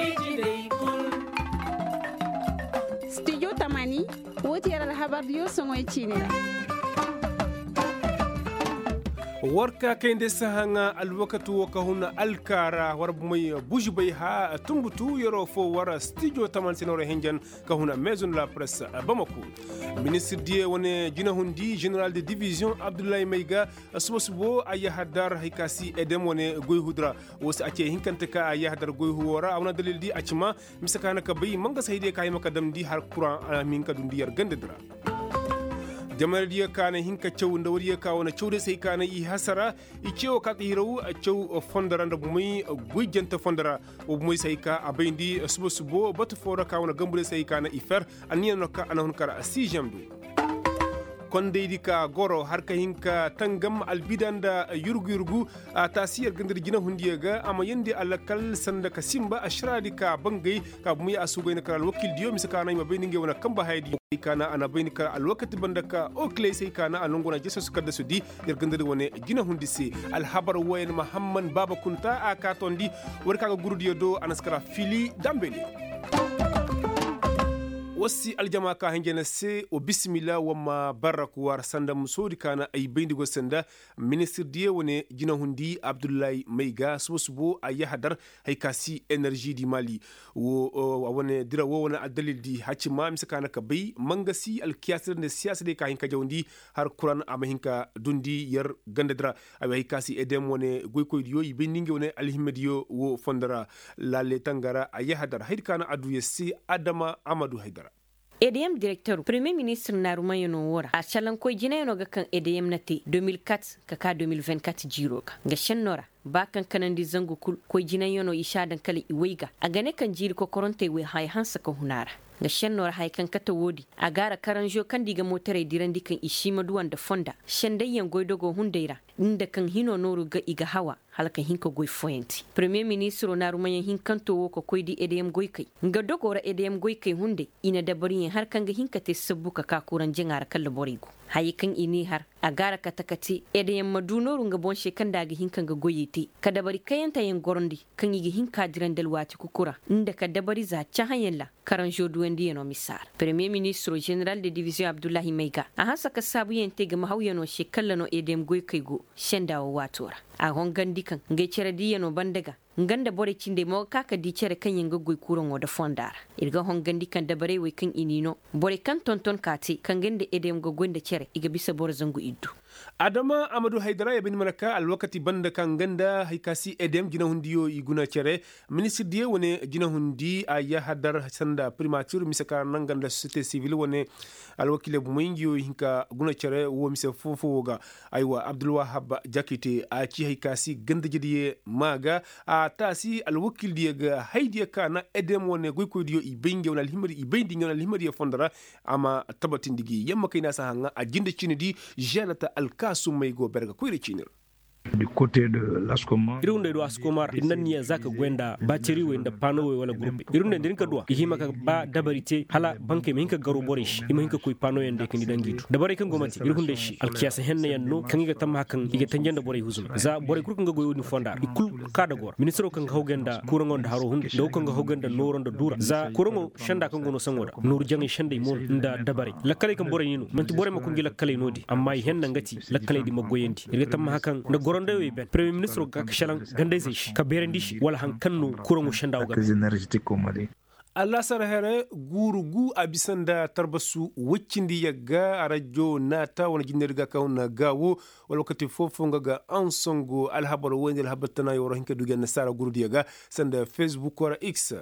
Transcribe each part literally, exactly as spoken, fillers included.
studio tamani woti yara habar yo songo chine warka kende sahanga alwakatu wakahuna alkara warbumay bujbay ha tumbutu yoro fo wara studio taman sinore henjan kahuna maison la presse Bamako. Ministre die wone jina hundi général de division Abdoulaye Maiga subo ayahadar hikasi edem wone goy hudra wosi ace hinkante ka ayahadar goy huwara awna dalil di acima misakana ka bay manga sayde kay makadam di har quran min ka dundi yar gandedra jamar diya kana hinka cew nda wariya ka wana cewde sai kana i hasara i cew ka tirawu a cew fondara nda bumai gujjanta fondara o bumai sai ka abayndi subo subo batu fora ka wana gambule sai kana i fer aniya no ka anahun kara si jamdu kon deydi ka goro har ka hinka tangam albidanda yurgu yurgu a tasiyar gandir jina hundiyaga ama yende alakal sanda ka simba ashradi ka bangay ka bumai asugay na kala wakil diyo misaka na ma bayninge wana kamba haydi kana ana baynika alwakati bandaka o clay sai kana anongona jesus kadda sudi der gandir wone jina hundisi alhabar wayen muhammad baba kunta aka tondi warka ga gurudiyo do anaskara fili dambeli wasi aljama ka hangena se o bismillah wama baraku war sanda musodi kana ay bendigo sanda ministre die wone jina hundi Abdoulaye Maiga subo ay hadar hay kasi energie di Mali wo wone dira wo wona adalil di hacima misakana ka bay mangasi al kiyasir ne siyasa de ka hinka jawndi har quran ama hinka dundi yer gandadra ay kasi edem wone goy koy yo bendinge wone alhimediyo wo fondara lalle tangara ay hadar hay kana adu yesi Adama Amadou Haidara E D M directeur premier ministre Naruma yono wora a chalan ko jina yono ga kan E D M nati deux mille quatre ka ka deux mille vingt-quatre jiro ka ga shennora ba kan kanandi zangu kul ko jina yono ishadan kali iweiga a gane kan jiri ko koronte we hay hansa ka hunara ga shennora hay kan kata wodi a gara karanjo kan diga motare dirandi kan ishima duwan da fonda shendayyan goidogo hundeira inda kan hino noru ga iga hawa halka hinka goy foyenti premier ministre Naruma yan hinkanto wo ko koydi E D M goy kai nga dogora E D M goy kai hunde ina dabari har kan ga hinka te sabbuka ka kuran jingara kala borigo hayi kan ini har a gara katakati E D M madunoru nga bon shekan daga hinkan ga goyete ka dabari kayanta yin gorondi kan yi hinka jiran dalwati kukura inda ka dabari za cha hayella karan jodu wendi no misar premier ministre général de division Abdoulaye Maiga a hasa ka sabu yente ga mahawiyano shekalla no E D M goy kai go shendawo watora a hongandi kan ngai cere diyano bandaga nganda bore cinde mo kaka di cere kan yanga goy kuron wada fondara irga hongandi kan da bare we kan inino bore kan tonton kati kan gende edem go gonda cere iga bisa bor zangu iddu Adama Amadou Haidara ibn Malaka alwakati banda kan ganda haikasi edem jina hundiyo iguna cere ministre die wone jina hundi aya hadar sanda primature misaka nanganda société civile wone alwakile bumingiyo hinka guna cere wo mise fofo woga aywa Abdul Wahab Jakite a ci haikasi ganda jidiye maga a tasi alwakil die ga haidiya kana edem wone goyko diyo ibenge wona alhimari ibendi ngona alhimari fondara ama tabatin digi yamma kayna sa hanga a jinda cinidi janata alkasu mai go berga kuire cinir du côté de l'Ascomar irunde do Ascomar innan niya zaka gwenda baceri wenda pano we wala groupe irunde din ka duwa ihima ka ba dabarite hala banke min ka garo borish ima hinka koy pano yende kan didan gitu dabare kan gomati irunde shi alkiyasa henna yanno kan ga tamma kan iga tanjenda bore huzuma za bore kurkan ga goyo ni fondar ikul kada gor ministro kan ga hogenda kurangon da haro hunde do kan ga hogenda noron da dura za kurango shanda kan gono sangoda nur jangi shande mon nda dabare lakkale kan bore yinu manti bore makon gila kale nodi amma henna ngati lakkale di magoyenti iga tamma hakan da goronde we ben premier ministre ga kashalan gande zai ka berendish wala hankanno kurango shanda ga Allah sarhere guru gu abisanda tarbasu wicindi yaga arajo nata wana jinnerga kauna gawo walokati fofo ngaga ansongo alhabaro wende alhabatana yoro hinka duga nasara guru diyaga sanda Facebook wara X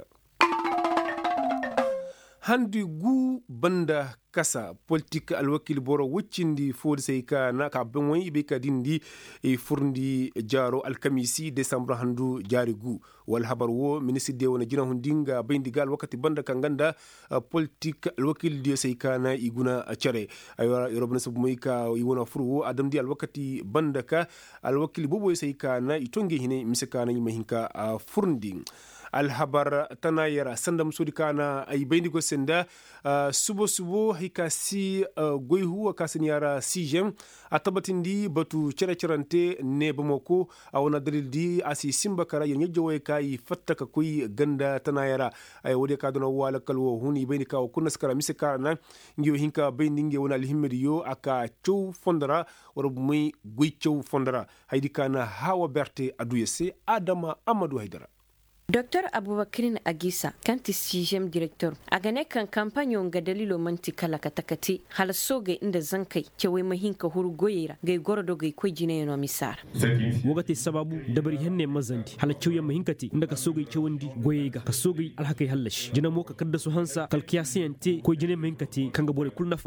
handi gu banda kasa politique alwakil boro wuccindi fodi sey ka na ka ben woni be ka dindi e furndi jaro alkamisi décembre handu jari gu wal habar wo ministre de wona jina hundinga bendigal wakati banda ka ganda politique alwakil de sey ka na iguna ciare aywa yorobna sabu moy ka yiwona furu adam di alwakati banda ka alwakil bobo sey ka na itonge hine misaka na yimahinka furndi alhabar tana yara sanda musudi kana ay bayndi go senda uh, subo subo hikasi uh, goyhu kasin yara sixième atabatindi batu cere cerante ne bamako awna dalil di asi simba kara yen jowe kay fattaka kuy ganda tana yara ay wode ka dono wala kalwo huni bayni ka kunna skara misika na ngiyo hinka bayndi ngi wona alhimmediyo aka chow fondara wara muy guy chow fondara haydi kana hawa berte aduyese adama amadou haydara. Docteur Aboubakrine Agissa kanti sixième directeur agane kan kampanyon ga dalilo manti kala katakati hal soge inda zankai cewe mahinka huru goyera gai gorodo gai koy jine no misar wogati sababu dabari henne mazanti hal cewe mahinkati inda ka soge cewandi goyega ka soge alhakai hallash jina mo ka kadda su hansa kalkiyasiyante koy jine mahinkati kanga bore kulnafa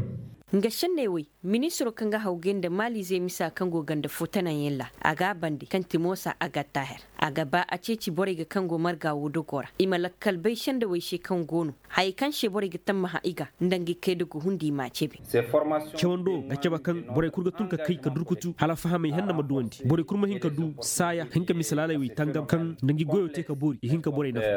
nga shenne wai ministro kanga haugen da mali zai misa kango ganda fotanan yella aga bandi kan timosa aga taher aga ba a ceci bore ga kango marga wudo gora imala kalbai shanda wai she kan gono hay kan she bore ga tamma haiga ndangi kedo ko hundi ma cebe cewando ga ceba kan bore kurga tunka kai ka durkutu hala fahame hanna maduwanti bore kurma hinka du saya hinka misalala wi tangam kan ndangi goyo te ka bori hinka bore na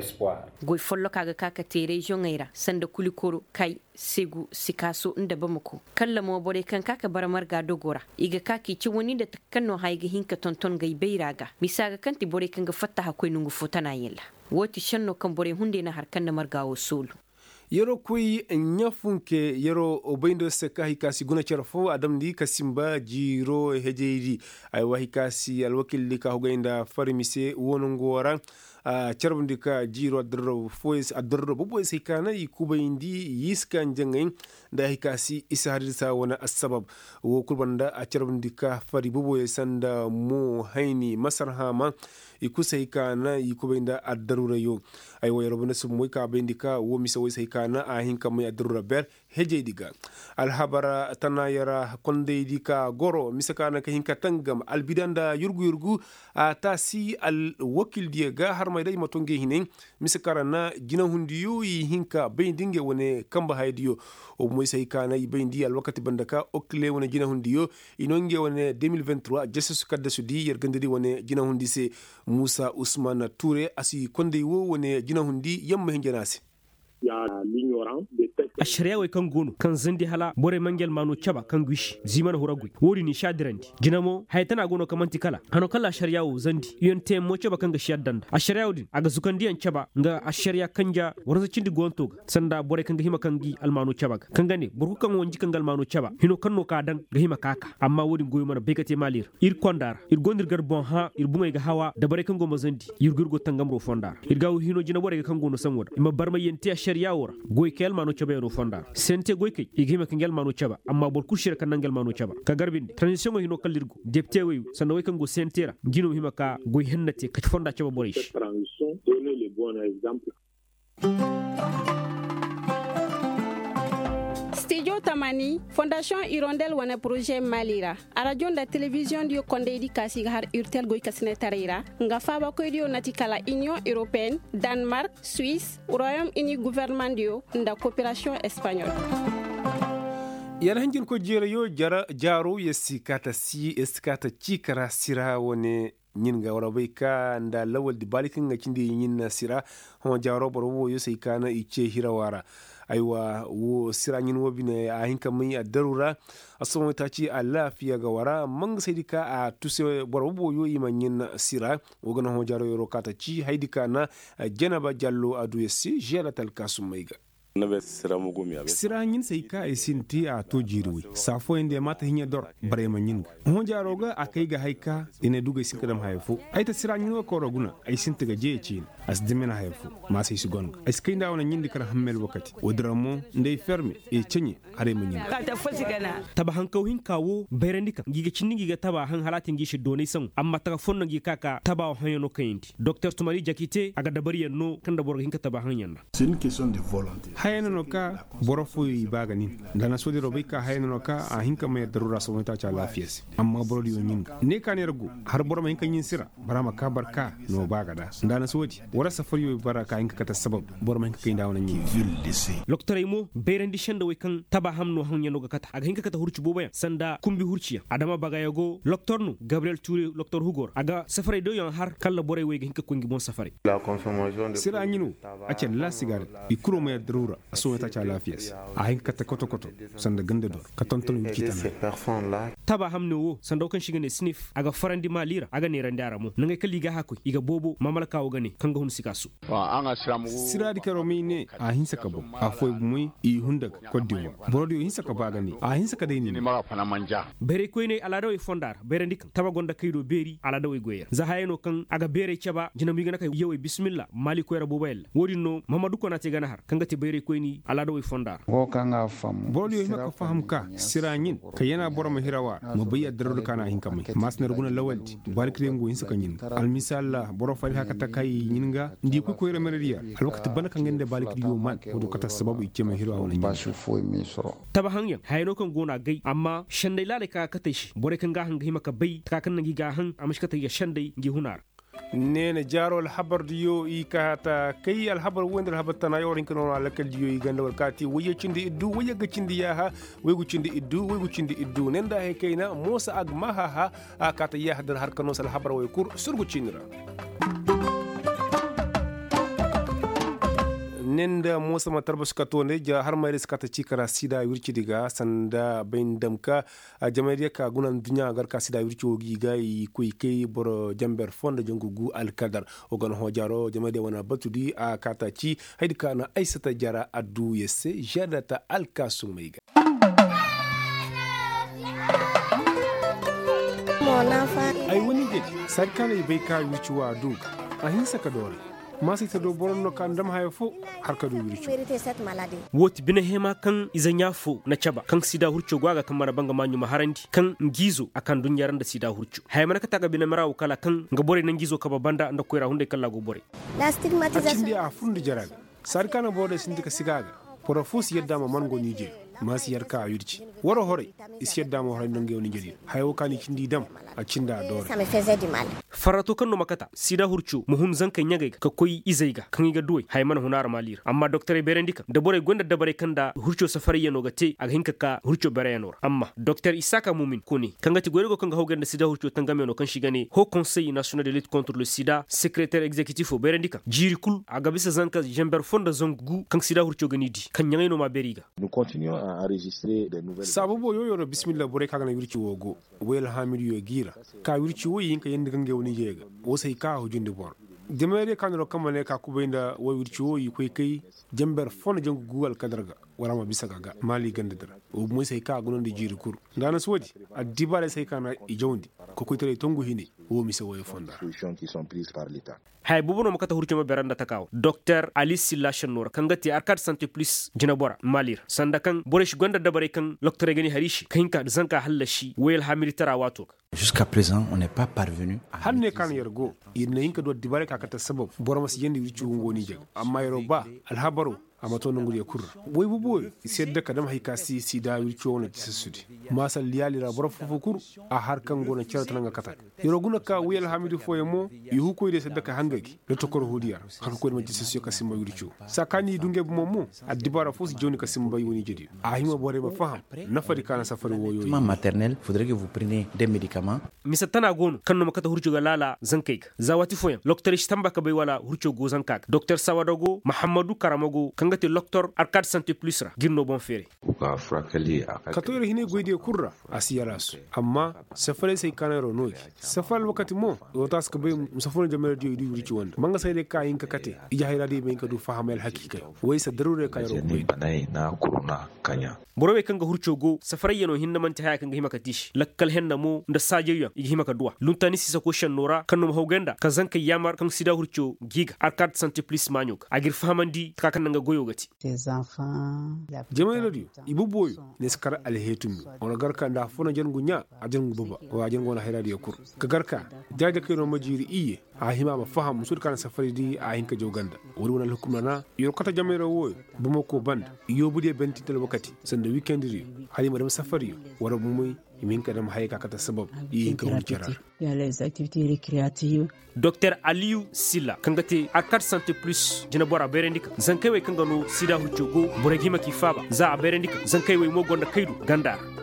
goy follo kaga kaka tere jongaira sanda kulikoro kai segu sikaso inda bamako kalla mo bore kan kaka baramar ga dogora iga kaki ci woni da takkanno hayga hinka tonton gai beiraga misaga kanti bore kan ga fatta hakoi nungu fotana yella woti shanno kan bore hunde na harkan na margawo sulu yero kuy nyafunke yero obayndo seka hikasi guna charfo adam di kasimba jiro hejeydi ay wa hikasi alwakil di ka hogainda farimise wonongora a charbundi ka jiro adro fois adro bobo sikana ikuba indi yiska njangay da hikasi isa hadisa wana asbab wo kurbanda a charbundi ka fari bobo sanda mo haini masarhama ikusa hikana ikuba inda adarura yo ay wa yorobna sumoy ka bendika wo misa wo hikana a hinka may adarura ber hejeydiga alhabara tanayara kondeydika goro misakana ka hinka tangam albidanda yurgu yurgu a tasi al wakil diega har may day matonge hinen misakarana gina hundiyo yi hinka bendinge wone kamba haydiyo o moy say kana yi bendi al wakati bandaka okle wone gina hundiyo inonge wone deux mille vingt-trois jesus kadda sudi yergandiri wone gina hundise Moussa Ousmane Touré asi konde wo wone gina hundi yamma hinjanasi ya l'ignorant a shari'a wai kan gono kan zandi hala bore mangel mano chaba kan gwishi zimana horagui wori ni shadirandi jinamo haytana gono kamanti kala hano kala shari'a wo zandi yonte mo chaba kan ga shaddanda a shari'a din aga zukandiyan chaba nga a shari'a kanja warza cindi gonto sanda bore kan ga hima kan gi almano chaba kan gane burku kan wonji kan almano chaba hino kanno ka dan ga hima kaka amma wodi goyo mana bekate malir ir kondar ir gondir gar bon ha ir bungay ga hawa da bare kan go mazandi ir gurgo tangam ro fondar ir gawo hino jina bore ga kan gono sanwoda imma barma yente a shari'a wora goy kel mano chaba ro fondar sente goyke igima kangel manu chaba amma bor kushira kan nangel manu chaba ka garbinde transition hino kallirgo depte wayu sanda way kango sentera ngino hima ka goy hennate ka fonda chaba borish transition donner le bon exemple. Studio Tamani, Fondation Hirondelle wana projet Malira. Radio da télévision dio konde di kasi har urtel goy kasne tarira. Nga faba ko dio natikala Union Européenne, Danemark, Suisse, Royaume-Uni gouvernement dio nda coopération espagnole. Yara hanjin ko jere yo jara jaro yesi kata si eskata chikara sira wone nyinga wara bai ka nda lawal di balikin ga kindi nyinna sira ho jaro boro wo yo sai kana ice hirawara aiwa wo sira nyin wo bine a hinka mai a darura asomo ta ci a lafiya ga wara man sai dika a tuse boro wo yo iman nyin sira wo gana ho jaro yo kata ci haidika na janaba jallo adu yesi jela tal kasum maiga nabe sira mugo mi abe sira nyin sai ka e sinti a to jirwi safo inde mata hinya dor bare ma nyin ho jaroga akai ga haika ine duga sikadam hayfo ai ta sira nyin ko roguna ai sinti ga je ci as dimena hayfo ma sai sugon ai skai nda wona nyindi kar hammel wakati wodramo ndey ferme e cenye are ma nyin ta fosi kana taba hankau hin kawo bayrandika giga cinni giga taba han halatin gishi donai san amma ta fonno gi kaka taba han yono kayinti docteur Tumari Jakite aga dabari yanno kan da borga hinka taba han yanna c'est une question de volonté hayana no ka borofo yi bagani dana sodi robai ka hayana no ka a hinka mai darura so mata cha lafiyas amma borodi yo nyinga ne ka ne rago har boroma hinka yin sira barama ka barka no bagada dana sodi wara safari yo baraka hinka kata sabab boroma hinka kai dawo nan yin docteur imo berendi shanda way kan taba hamno hanya no kata aga hinka kata hurci boba sanda kumbi hurciya adama bagayago docteur no Gabriel Touré docteur Hugor aga safari do yon har kala bore way hinka kungi bon safari La consommation de sira nyinu a ce la cigarette ikuro mai darura so mata cha lafiyas a hinka kata koto koto sanda ganda do ka tonton kitana taba hamno wo sanda kan shiga ne sniff aga farandi malira aga ne randara mo nanga kali ga hakoi iga bobo mamalaka wo gane kanga hun sikasu sira di karomi ne a hinsa kabo a foi muy i hundak kodiwa borodi hinsa ka bagani a hinsa ka dai ni bere ko ne ala dawi fondar bere ndik taba gonda kaydo beri ala dawi goyer za hayeno kan aga bere chaba jina mi gana kay yewe bismillah mali ko yara bobayel wodi no mamadu ko na te gana har kanga te bere ko ni ala dawi fondar go kanga fam borodi ma ka faham ka sira nyin ka yana boroma hirawa mo bayya darul kana hinka mai masnar guna lawalti barkire ngo hinsa kan yin al misalla boro fali haka ta kai yinga ndi ko ko yara meriya al wakati bana kan gende barkire yo man wodo kata sababu ike mai hirawa wannan ba su foi mi soro taba hanya hayno kan gona gai amma shandai lale ka kata shi bore kan ga hanga himaka bai ta kan ngi ga han amshi kata ya shandai ngi hunar nene jaro al habar diyo i kata kai al habar wendal habar tana yorin kano ala kal diyo i ganda wal kati waye cindi iddu waye ga cindi ya ha waye gu cindi iddu waye gu cindi iddu nenda he kaina mosa ag maha ha akata ya hadar har kano sal habar waye kur surgu cinira nenda mosa matar baska to ne ja har mai riska ta cikara sida wirci diga sanda bain damka a jamaiya ka gunan dunya gar ka sida wirci ogi gai kuy kay boro jamber fonda jongugu al kadar o gon ho jaro jamaiya wana batudi a kata ci haydi kana aisata jara addu yesse jadata al kasumaiga mona fa ai woni geji sarkana bai ka wirci wa duka a hinsa ka dore masi ta do boron no kan dam hayfo har ka do wirci woti bina hema kan izanya fo na chaba kan sida hurcho gwaga kan mara banga manyu maharandi kan ngizo akan dunyaran da sida hurcho hay mana ka taga bina marawo kala kan ga bore nan ngizo ka babanda anda koira hunde kala go bore la stigmatisation ndi a fundi jaraga sarkana bode sindika sigaga profus yedda ma mango nije masi yarka wirci woro hore is yedda ma hore ndange woni jeli hayo kani cindi dam a cinda dore farato kan no makata sida hurcu muhun zankan nyaga ka koyi izaiga kan iga duwai hay man hunar malir amma docteur berendika da bore gonda da bare kan da hurcu safari yano gate a hinka ka hurcu bare yanor amma docteur isaka mumin kuni kan gati gorego kan ga hogan da sida hurcu tangame no kan shigane ho conseil national de lutte contre le sida secrétaire exécutif berendika jiri kul aga bisa zanka jember fonda zongu kan sida hurcu ganidi kan nyangay no ma beriga nous continuons à enregistrer des nouvelles sabubo yoyo no bismillah bore kaga na wirci wogo wel hamidu yo gira ka wirci wo yinka yende gange woni jega wo sai ka hujunde bor demere kanro kamane ka kubenda wo wirci wo yi koy kay jamber fon jongu google kadarga wala ma bisa gaga mali gande dara o mo sai ka gonon de jiri kur dana sodi a dibare sai kana i jawndi ko ko tere tongu hini wo mi se wo fonda qui sont prises par l'état hay bubuno makata hurcuma beranda takaw docteur Ali Silla Shannour kangati arcade santé plus jina bora malir sanda kan boresh gonda dabare kan docteur gani harishi kinka zanka halashi wel hamiri tara wato jusqu'à présent on n'est pas parvenu hanne kan yergo irne yinka do dibare ka kata sabab boroma si yendi wicu ngoni jeg amma yero ba alhabaru amato nangul ya kur boy bu boy sedda kadam hayka si si da wirci wona tisudi masal liyali ra borof fukur a har kan gona certa nga kata yero guna ka wel hamidu foyemo yu ko ide sedda ka hangaki le tokor hodiyar har ko ma tissu ka simba wirci sakani dunge bu momo adibara fos joni ka simba yoni jedi a hima bore ba faham nafadi kana safari woyo ma maternelle faudrait que vous preniez des médicaments misatana gonu kanno makata hurju ga lala zankay zawati foyam docteur istamba ka bay wala hurju go zankak docteur Sawadago Mahamadou Karamago ngati docteur arcade santé plus ra ginno bon fere ka frakali ka to hine goyde kurra asiyarasu amma safare sai kanaro noy safal wakati mo o tas ka be musafon jamel dio di wuri ci wonda manga sai de ka yin ka kate ija hayra de be ka du fahamal hakika way sa darure ka yaro ko banai na kuruna kanya borobe kanga hurcho go safare yano hinna man ta haya kanga himaka tish lakkal henna mo nda sajeya igi himaka duwa luntani sisa ko shan nora kanum hawgenda ka zanka yamar kan sida hurcho giga arcade santé plus manyuk agir fahamandi ka kan nga goyo boyo gati jama'i radio ibu boyo ne skar alhetum on garka da fona jangu nya a jangu baba wa jangu na hayra kur ka garka jaja kai no majiri iye a hima ma faham musul kan safari di a hinka joganda wuri wona hukumna na yo kata jama'i rawo buma ko band yo bude benti tel wakati sanda weekend ri halima dam safari wara bumui min kadam hayka kata sabab yi ka wujara ya les activités récréatives. Docteur Aliou Silla kangate Arcade Santé Plus jina bora berendika zankaiwe kangano sida hujogo boragima kifaba za berendika zankaiwe mo gonda kaidu ganda